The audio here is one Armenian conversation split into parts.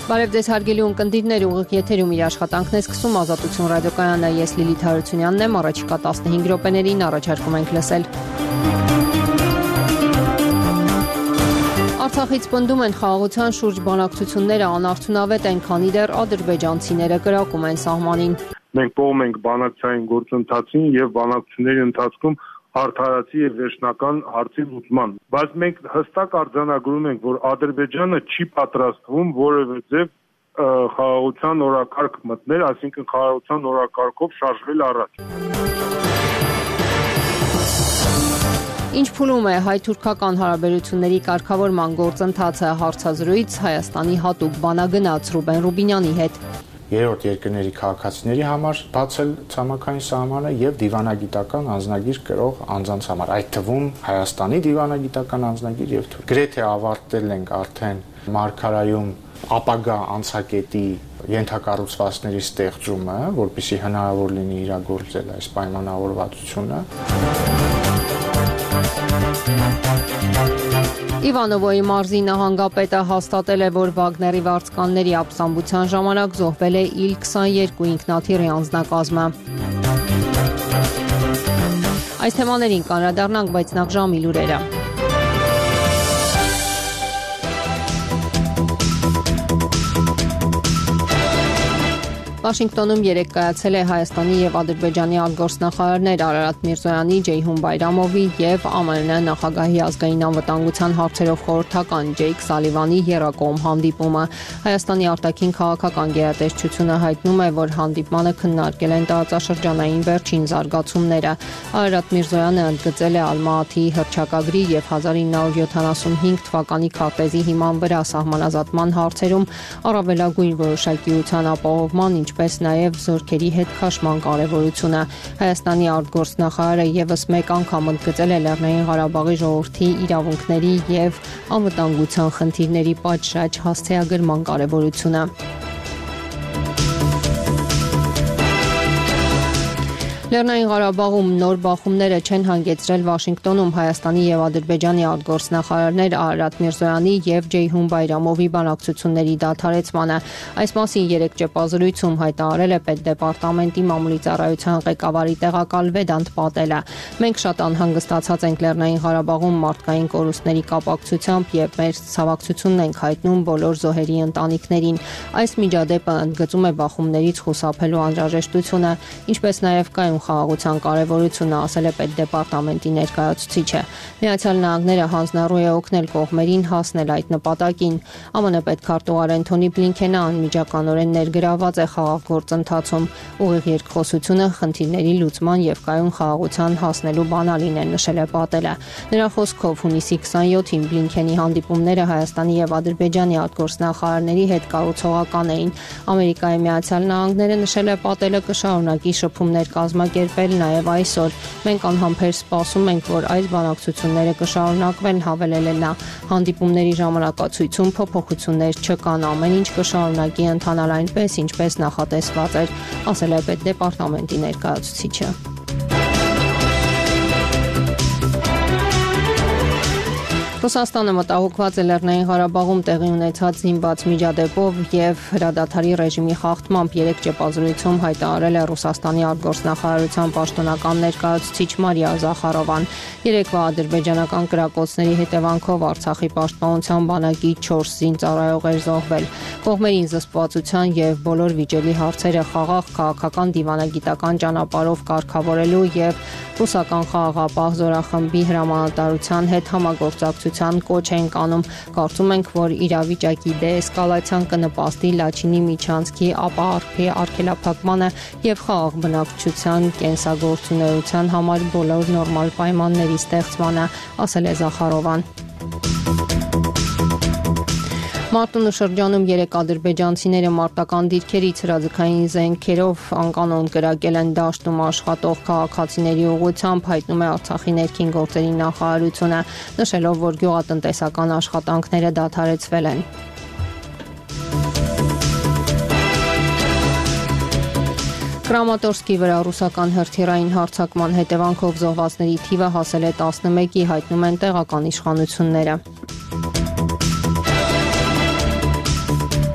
Բարև ձեզ հարգելի ունկնդիրներ, ուղիղ եթերում իր աշխատանքն է սկսում Ազատություն ռադիոկայանը, ես Լիլիթ Հարությունյանն եմ, առաջիկա 15 րոպեներին առաջարկում ենք լսել։ Արցախից պնդում են խաղաղության շուրջ բանակցությունները անարդյունավետ են, քանի դեռ ադրբեջանցիները կրակում են սահմանին։ Մենք կողմ ենք բանակցային գործընթացին եւ բանակցությունների ընթացքում արդարացի եւ վերջնական հարցի լուծման, բայց մենք հստակ արձանագրում ենք, որ Ադրբեջանը չի պատրաստվում որևէ ձև խաղաղության օրակարգ մտնել, այսինքն խաղաղության օրակարգով շարժվել առաջ։ Ինչ փուլում է հայ-թուրքական հարաբերությունների կարգավորման գործընթացը, հարցազրույց Հայաստանի հատուկ բանագնաց Ռուբեն Ռուբինյանի հետ։ Երրորդ երկրների քաղաքացիների համար բացել ցամաքային սահմանը եւ դիվանագիտական անձնագիր կրող անձանց համար, այդ թվում Հայաստանի դիվանագիտական անձնագիր եւ Թուրք։ Գրեթե ավարտել ենք արդեն Մարգարայում ապագա անցակետի ենթակառուցվածքների ստեղծումը, որպեսզի հնարավոր լինի իրագործել այս պայմանավորվածությունը։ Իվանովոյի մարզի նահանգապետը հաստատել է, որ Վագների վարձկանների ապստամբության ժամանակ զոհվել է Il-22 ինքնաթիռի անձնակազմը։ Այս թեմաներին կանդրադառնանք, բայց նախ ժամի լուրերը։ Վաշինգտոնում երեկ կայացել է Հայաստանի եւ Ադրբեջանի արտգործնախարարներ Արարատ Միրզոյանի, Ջեյհուն Բայրամովի եւ ԱՄՆ նախագահի ազգային անվտանգության հարցերով խորհրդական Ջեյք Սալիվանի եռակողմ հանդիպումը։ Հայաստանի արտաքին քաղաքական գերատեսչությունը հայտնում է, որ հանդիպմանը քննարկել են տարածաշրջանային վերջին զարգացումները։ Արարատ Միրզոյանը ընդգծել է Ալմաաթիի հռչակագրի եւ 1975 թվականի քարտեզի հիման վրա սահմանազատման հարցերում առավելագույն որոշակիության ապահովման, ինչպես նաև զորքերի հետ քաշման կարևորությունը։ Հայաստանի արտգործնախարարը եւս մեկ անգամ ընդգծել է Լեռնային Ղարաբաղի ժողովրդի իրավունքների եւ անվտանգության խնդիրների պատշաճ հասցեագրման կարևորությունը։ Լեռնային Ղարաբաղում նոր բախումները չեն հանգեցրել Վաշինգտոնում Հայաստանի եւ Ադրբեջանի արտգործնախարարներ Արարատ Միրզոյանի եւ Ջեյհուն Բայրամովի բանակցությունների դադարեցմանը։ Այս մասին երեկ ճեպազրույցում հայտարարել է Պետդեպարտամենտի մամուլի ծառայության ղեկավարի տեղակալ Վեդանտ Պատելը։ Մենք շատ անհանգստացած ենք Լեռնային Ղարաբաղում մարդկային կորուստների կապակցությամբ եւ մեր ցավակցությունն ենք հայտնում բոլոր զոհերի ընտանիքներին։ Այս միջադեպը ընդգծում է բախումներից խուսափելու անհրաժեշտությունը, ինչպես նաեւ կայուն խաղաղության կարևորությունը, ասել է Պետդեպարտամենտի ներկայացուցիչը։ Միացյալ Նահանգները հանձնառու է օգնել կողմերին հասնել այդ նպատակին։ ԱՄՆ պետքարտուղար Էնթոնի Բլինքենը անմիջականորեն ներգրավված է խաղաղ գործընթացում։ Ուղիղ երկխոսությունը խնդիրների լուծման եւ կայուն խաղաղության հասնելու բանալին է, նշել է Պատելը։ Նրա խոսքով հունիսի 27-ին Բլինքենի հանդիպումները Հայաստանի եւ Ադրբեջանի արտգործնախարարների հետ կառուցողական էին։ Ամերիկայի Միացյալ Նահանգները, նշել է Պատելը, կշարունակի շփումներ կազմակերպել նաև այսօր։ Մենք անհամբեր սպասում ենք, որ այս բանակցությունները կշարունակվեն, հավելել է նա։ Հանդիպումների ժամանակացույցում փոփոխություններ չկան, ամեն ինչ կշարունակի ընթանալ այնպես, ինչպես նախատեսված էր, ասել է Պետդեպարտամենտի ներկայացուցիչը։ Ռուսաստանը մտահոգված է Լեռնային Ղարաբաղում տեղի ունեցած զինված միջադեպով եւ հրադադարի ռեժիմի խախտմամբ երեկ ճեպազրույցում հայտարարել է Ռուսաստանի արտգործնախարարության պաշտոնական ներկայացուցիչ Մարիա Զախարովան։ Երեկվա ադրբեջանական կրակոցների հետևանքով Արցախի պաշտպանության բանակի 4 զինծառայողեր զոհվել։ Կողմերին զսպվածության եւ բոլոր վիճելի հարցերը խաղաղ քաղաքական դիվանագիտական ճանապարհով կարգավորելու եւ ռուսական խաղաղապահ զորախմբի հրամանատարության հետ համագործակցության կոչ են անում։ Կարծում ենք, որ իրավիճակի դեէսկալացիան կնպաստի Լաչինի միջանցքի ապահարփի արգելափակմանը եւ խաղաղ բնակչության կենսագործունեության համար բոլոր նորմալ պայմանների ստեղծմանը, ասել է Զախարովան։ Մարտունու շրջանում 3 ադրբեջանցիները մարտական դիրքերից հրաձգային զենքերով անկանոն կրակել են դաշտում աշխատող քաղաքացիների ուղղությամբ, հայտնում է Արցախի ներքին գործերի նախարարությունը, նշելով, որ գյուղատնտեսական աշխատանքները դադարեցվել են։ Կրամատորսկի վրա ռուսական հրթիռային հարձակման հետևանքով զոհվածների թիվը հասել է 11-ի, հայտնում են տեղական իշխանությունները։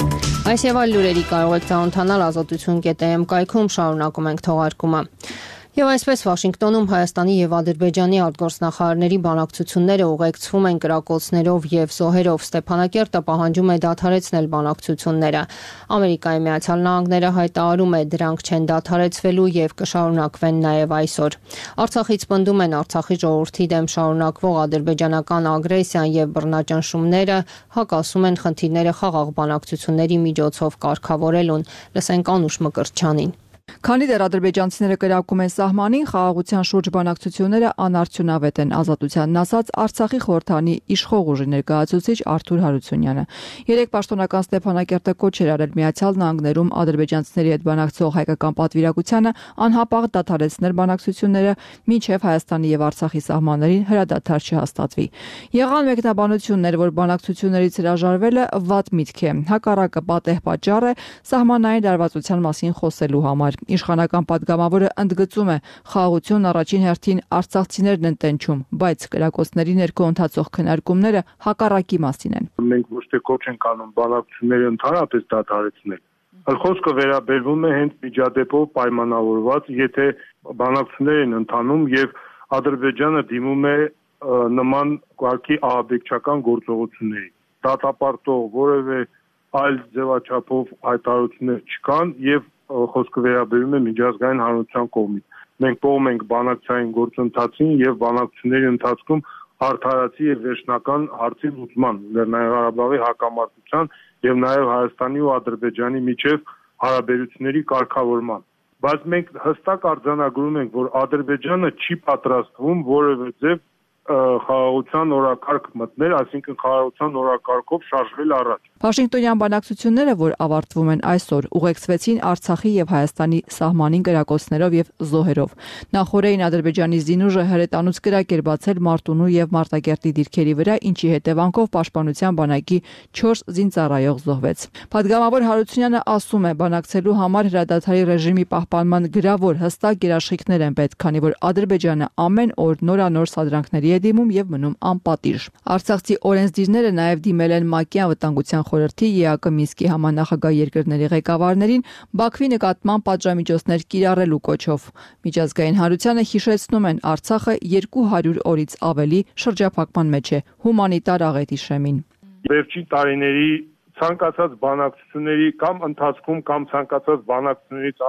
Այս եւ այլ լուրերի կարող եք ծանոթանալ azatutsun.am կայքում, շարունակում ենք թողարկումը։ Եվ այսպես Վաշինգտոնում Հայաստանի եւ Ադրբեջանի արտգործնախարարների բանակցությունները ուղեկցվում են կրակոցներով եւ զոհերով։ Ստեփանակերտը պահանջում է դադարեցնել բանակցությունները։ Ամերիկայի Միացյալ Նահանգները հայտարարում է դրանք չեն դադարեցվելու եւ կշարունակվեն նաեւ այսօր։ Արցախից պնդում են Արցախի ժողովրդի դեմ շարունակվող ադրբեջանական ագրեսիան եւ բռնաճնշումները հակասում են խնդիրները խաղաղ բանակցությունների միջոցով կարգավորելուն։ Լսենք Անուշ Մկրտչյանին։ Քանի դեռ ադրբեջանցիները կրակում են սահմանին, խաղաղության շուրջ բանակցությունները անարդյունավետ են, ազատությանն ասաց Արցախի խորհրդանի իշխող ուժի ներկայացուցիչ Արթուր Հարությունյանը։ Երեկ պաշտոնական Ստեփանակերտը կոչ էր արել Միացյալ Նահանգներում ադրբեջանցիների հետ բանակցող հայկական պատվիրակությանը անհապաղ դադարեցնել բանակցությունները, մինչև Հայաստանի եւ Արցախի սահմաններին հրադադար չհաստատվի։ Եղան մեկնաբանություններ, որ բանակցություններից հրաժարվելը վատ միտք է, հակառակը պատեհ պատճառ է սահմանային լարվածության մասին խոսելու համար։ Իշխանական պատգամավորը ընդգծում է, խաղաղությունն առաջին հերթին արցախցիներն են տենչում, բայց կրակոցների ներքո ընթացող քննարկումները հակառակի մասին են։ Մենք ոչ թե կոչ ենք անում բանակցությունները ընդհանրապես դադարեցնել։ Խոսքը վերաբերվում է հենց միջադեպով պայմանավորված, եթե բանակցություններ են ընթանում եւ Ադրբեջանը դիմում է նման կարգի ահաբեկչական գործողությունների, դատապարտող որևէ այլ ձևաչափով հայտարարություններ չկան եւ խոսքը վերաբերում է միջազգային հանրության կողմից։ Մենք կողմ ենք բանակցային գործընթացին եւ բանակցությունների ընթացքում արդարացի եւ վերջնական հարցի լուծման, Լեռնային Ղարաբաղի հակամարտության եւ նաեւ Հայաստանի ու Ադրբեջանի միջև հարաբերությունների կարգավորման։ Բայց մենք հստակ արձանագրում ենք, որ Ադրբեջանը չի պատրաստվում որևէ ձև խաղաղության օրակարգ մտնել, այսինքն խաղաղության օրակարգով շարժվել առաջ։ Վաշինգտոնյան բանակցությունները, որ ավարտվում են այսօր, ուղեկցվեցին Արցախի եւ Հայաստանի սահմանին կրակոցներով եւ զոհերով։ Նախորդին Ադրբեջանի զինուժը հրետանուց կրակ էր բացել Մարտունու եւ Մարտակերտի դիրքերի վրա, ինչի հետևանքով Պաշտպանության բանակի 4 զինծառայող զոհվեց։ Պատգամավոր Հարությունյանը ասում է, բանակցելու համար հրադադարի ռեժիմի պահպանման գրավոր հստակ երաշխիքներ են պետք, քանի որ Ադրբեջանը ամեն օր նորանոր սադրանքների է դիմում եւ մնում անպատիժ։ Արցախցի օրենսդիրները նաեւ դիմել են ՄԱԿ-ի անվտանգության խորհրդի ԵԱԿ Մինսկի համանախագահ երկրների ղեկավարներին Բաքվի նկատմամբ պատժամիջոցներ կիրառելու կոչով։ Միջազգային հանրությանը հիշեցնում են, Արցախը 200 օրից ավելի շրջափակման մեջ է հումանիտար աղետի շեմին։ Վերջին տարիների ցանկացած բանակցությունների կամ ընթացքում կամ ցանկացած բանակցություններից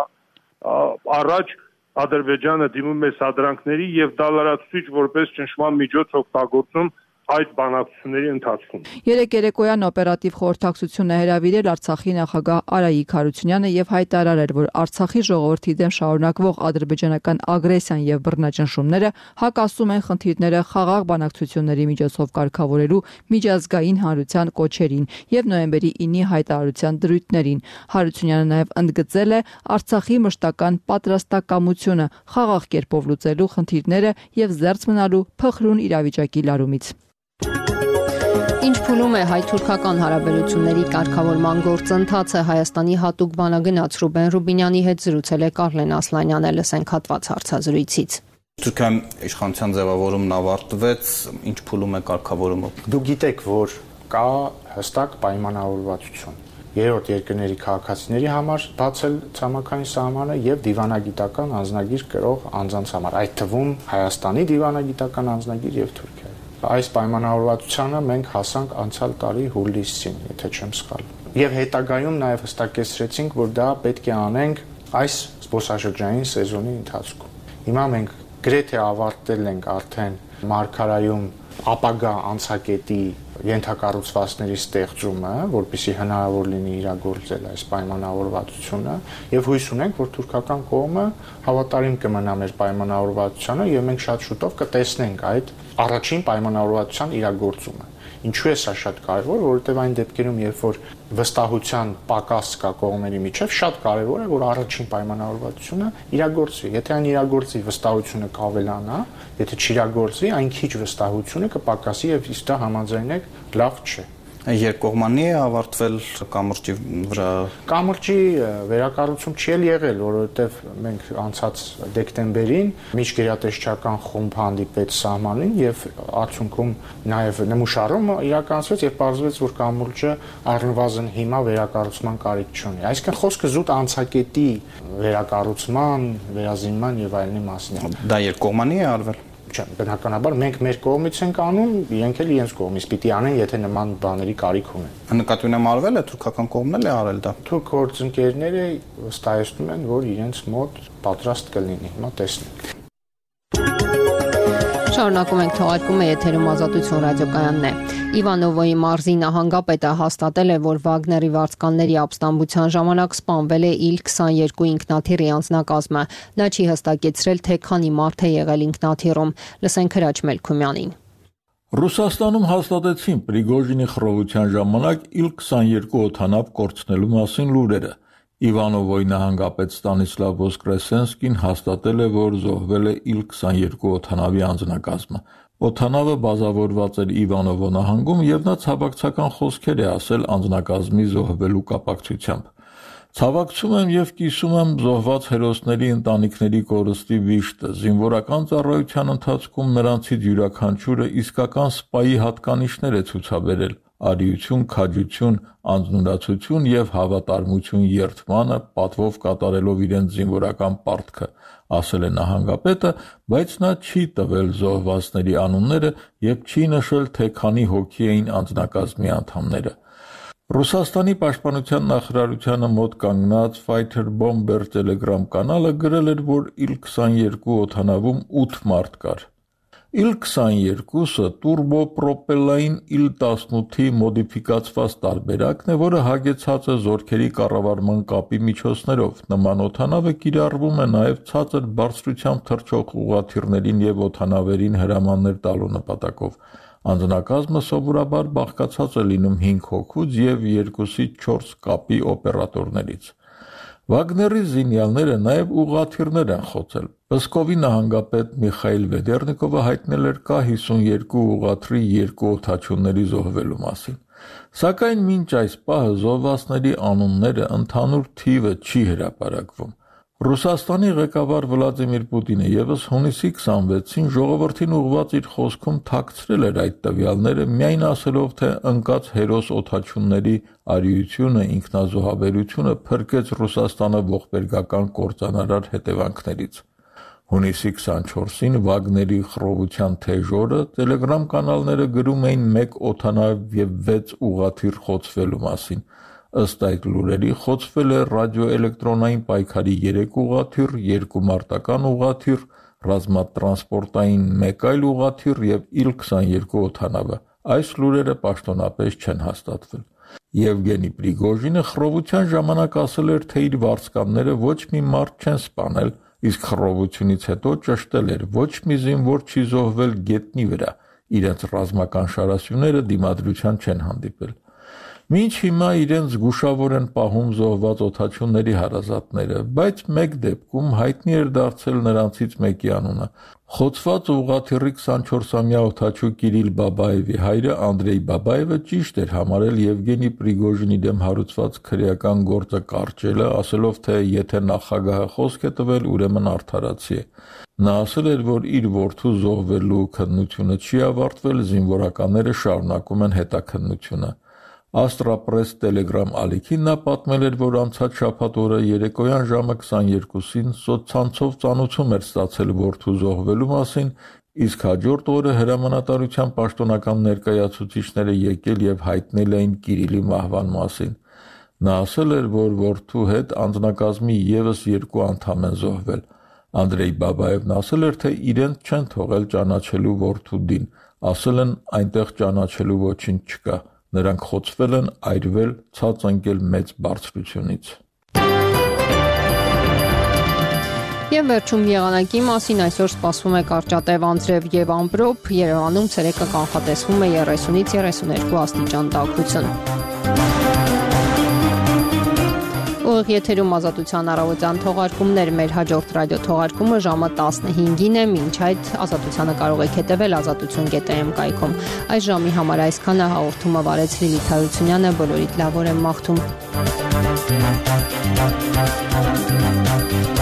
առաջ Ադրբեջանը դիմում է սադրանքների եւ դա լրացուցիչ որպես ճնշման միջոց օգտագործում այդ բանակցությունների ընթացքում։ Երեկ երեկոյան օպերատիվ խորհրդակցություն է հրավիրել Արցախի նախագահ Արայիկ Հարությունյանը եւ հայտարարել, որ Արցախի ժողովրդի դեմ շարունակվող ադրբեջանական ագրեսիան եւ բռնաճնշումները հակասում են խնդիրները խաղաղ բանակցությունների միջոցով կարգավորելու միջազգային հանրության կոչերին եւ նոյեմբերի 9-ի հայտարարության դրույթներին։ Հարությունյանը նաեւ ընդգծել է Արցախի մշտական պատրաստակամությունը խաղաղ կերպով լուծելու խնդիրները եւ զերծ մնալու փխրուն իրավիճակի լարումից։ Ինչ փուլում է հայ-թուրքական հարաբերությունների կարգավորման գործընթացը, Հայաստանի հատուկ բանագնաց Ռուբեն Ռուբինյանի հետ զրուցել է Կարլեն Ասլանյանը, լսենք հատված հարցազրույցից։ Թուրքիան իշխանության ձևավորումն ավարտվեց, ինչ փուլում է կարգավորումը։ Դուք գիտեք, որ կա հստակ պայմանավորվածություն երրորդ երկրների քաղաքացիների համար բացել ցամաքային սահմանը եւ դիվանագիտական անձնագիր կրող անձանց համար, այդ թվում Հայաստանի դիվանագիտական անձնագիր եւ Թուրքիայի։ Այս պայմանավորվածությանը մենք հասանք անցյալ տարի հուլիսին, եթե չեմ սխալվում։ Եվ հետագայում նաև հստակեցրեցինք, որ դա պետք է անենք այս զբոսաշրջային սեզոնի ընթացքում։ Հիմա մենք գրեթե ավարտել ենք արդեն Մարգարայում ապագա անցակետի ենթակառուցվածքների ստեղծումը, որպեսզի հնարավոր լինի իրագործել այս պայմանավորվածությունը, եւ հույս ունենք, որ թուրքական կողմը հավատարիմ կմնա մեր պայմանավորվածությանը եւ մենք շատ շուտով կտեսնենք այդ առաջին պայմանավորվածության իրագործումը։ Ինչու է սա շատ կարևոր, որովհետև այն դեպքերում, երբ որ վստահության պակաս կա կողմերի միջև, շատ կարևոր է, որ առաջին պայմանավորվածությունը իրագործվի։ Եթե այն իրագործվի, վստահությունը կավելանա, եթե չիրագործվի, այն քիչ վստահությունը կպակասի եւ իսկ դա համաձայնեք լավ չէ։ Երկկողմանի է ավարտվել կամուրջի վրա։ Կամուրջի վերակառուցում չի եղել, որովհետև մենք անցած դեկտեմբերին միջգերատեսչական խումբ հանդիպեց սահմանին եւ արդյունքում նաեւ նմուշարում իրականացվեց եւ պարզվեց, որ կամուրջը առնվազն հիմա վերակառուցման կարիք չունի։ Այսինքն խոսքը զուտ անցակետի վերակառուցման, վերազինման եւ այլնի մասին է։ Դա երկկողմանի է արվել։ Բնականաբար մենք մեր կողմից ենք անում, իրենք էլ իրենց կողմից պիտի անեն, եթե նման բաների կարիք ունեն։ Նկատի ունեմ արվել է թուրքական կողմն էլ է արել դա։ Թուրք գործընկերները վստահեցնում են, որ իրենց մոտ պատրաստ կլինի։ Հիմա տեսնենք։ Շարունակում ենք թողարկումը, եթերում Ազատություն ռադիոկայանն է։ Իվանովոյի մարզի նահանգապետը հաստատել է, որ Վագների վարձկանների ապստամբության ժամանակ սպանվել է Il-22 ինքնաթիռի անձնակազմը։ Նա չի հստակեցրել, թե քանի մարդ է եղել ինքնաթիռում։ Լսենք Հրաչ Մելքումյանին։ Ռուսաստանում հաստատեցին Պրիգոժինի խռովության ժամանակ Il-22 օդանավ կորցնելու մասին լուրերը։ Իվանովոյի նահանգապետ Ստանիսլավ Ոսկրեսենսկին հաստատել է, որ զոհվել է Il-22 օդանավի անձնակազմը։ Օդանավը բազավորված էր Իվանովո նահանգում եւ նա ցավակցական խոսքեր է ասել անձնակազմի զոհվելու կապակցությամբ։ Ցավակցում եմ եւ կիսում եմ զոհված հերոսների ընտանիքների կորստի վիշտը։ Զինվորական ծառայության ընթացքում նրանցից յուրաքանչյուրը իսկական սպայի հատկանիշներ է ցուցաբերել՝ արիություն, քաջություն, անձնուրացություն եւ հավատարմություն երդմանը, պատվով կատարելով իրենց զինվորական պարտքը, ասել է նահանգապետը, բայց նա չի տվել զոհվածների անունները եւ չի նշել, թե քանի հոգի էին անձնակազմի անդամները։ Ռուսաստանի պաշտպանության նախարարությանը մոտ կանգնած Fighter Bomber Telegram կանալը գրել էր, որ Il-22 օդանավում 8 մարդ կար։ Il-22-ը տուրբոպրոպելային Il-18-ի մոդիֆիկացված տարբերակն է, որը հագեցած է զորքերի կառավարման կապի միջոցներով։ Նման օդանավը կիրառվում է նաև ցածր բարձրությամբ թռչող ուղղաթիռներին եւ օդանավերին հրամաններ տալու նպատակով։ Անձնակազմը սովորաբար բաղկացած է լինում 5 հոգուց եւ 2-ից 4 կապի օպերատորներից։ Վագների զինյալները նաև ուղղաթիռներ են խոցել։ Պսկովի նահանգապետ Միխայիլ Վեդեռնիկովը հայտնել էր կա 52 ուղղաթիռի 2 օդաչուների զոհվելու մասին։ Սակայն մինչ այս պահը զոհվածների անունները ընդհանուր թիվը չի հրապարակվում։ Ռուսաստանի ղեկավար Վլադիմիր Պուտինը եւս հունիսի 26-ին ժողովրդին ուղղված իր խոսքում թաքցրել էր այդ տվյալները, միայն ասելով, թե ընկած հերոս օդաչունների արիությունը, ինքնազոհաբերությունը փրկեց Ռուսաստանը ողբերգական կործանարար հետևանքներից։ Հունիսի 24-ին Վագների խռովության թեժ օրը Telegram կանալները գրում էին 1 օդանավ եւ 6 ուղղաթիռ խոցվելու մասին։ Ըստ այդ լուրերի խոցվել է ռադիոէլեկտրոնային պայքարի 3 ուղղաթիռ, 2 մարտական ուղղաթիռ, ռազմատրանսպորտային 1 այլ ուղղաթիռ եւ Il-22 օդանավը։ Այս լուրերը պաշտոնապես չեն հաստատվել։ Եվգենի Պրիգոժինը խռովության ժամանակ ասել էր, թե իր վարձկանները ոչ մի մարդ չեն սպանել, իսկ խռովությունից հետո ճշտել էր, ոչ մի զինվոր չի զոհվել գետնի վրա, իրենց ռազմական շարասյուները դիմադրության չեն հանդիպել։ Մինչ հիմա իրենց զգուշավոր են պահում զոհված օդաչունների հարազատները, բայց մեկ դեպքում հայտնի էր դարձել նրանցից մեկի անունը։ Խոցված ուղղաթիռի 24-ամյա օդաչու Կիրիլ Բաբաևի հայրը Անդրեյ Բաբաևը ճիշտ էր համարել Եվգենի Պրիգոժինի դեմ հարուցված քրեական գործը կարճելը, ասելով, թե եթե նախագահը խոսք է տվել, ուրեմն արդարացի է։ Նա ասել էր, որ իր որդու զոհվելու քննությունը չի ավարտվել, զինվորականները շարունակում են հետաքննությունը։ Astra-Press Telegram ալիքին նա պատմել էր, որ անցած շաբաթ օրը երեկոյան ժամը 22-ին սոցցանցով ծանոթում էր ստացել որդու զոհվելու մասին, իսկ հաջորդ օրը հրամանատարության պաշտոնական ներկայացուցիչները եկել եւ հայտնել էին Կիրիլի մահվան մասին։ Նա ասել էր, որ որդու հետ անձնակազմի եւս 2 անդամ են զոհվել։ Անդրեյ Բաբաևն ասել էր, թե իրենց չեն թողել ճանաչելու որդու դին, ասել են այնտեղ ճանաչելու ոչինչ չկա։ Նրանք խոցվել են, այրվել, ցած ընկել մեծ բարձրությունից։ Եվ վերջում եղանակի մասին այսօր սպասվում է կարճատև անձրև եւ ամպրոպ, Երևանում ցերեկը կանխատեսվում է 30-ից 32 աստիճան տաքություն։ Ուղիղ եթերում Ազատության առավոտյան թողարկումներ, մեր հաջորդ ռադիո թողարկումը ժամը 15-ին է, մինչ այդ Ազատությանը կարող եք հետևել azatutun.am կայքում։ Այս ժամի համար այսքանը, հաղորդումը վարեց Լիլիթ Հարությունյանը, բոլորիդ լավ օր եմ մաղթում։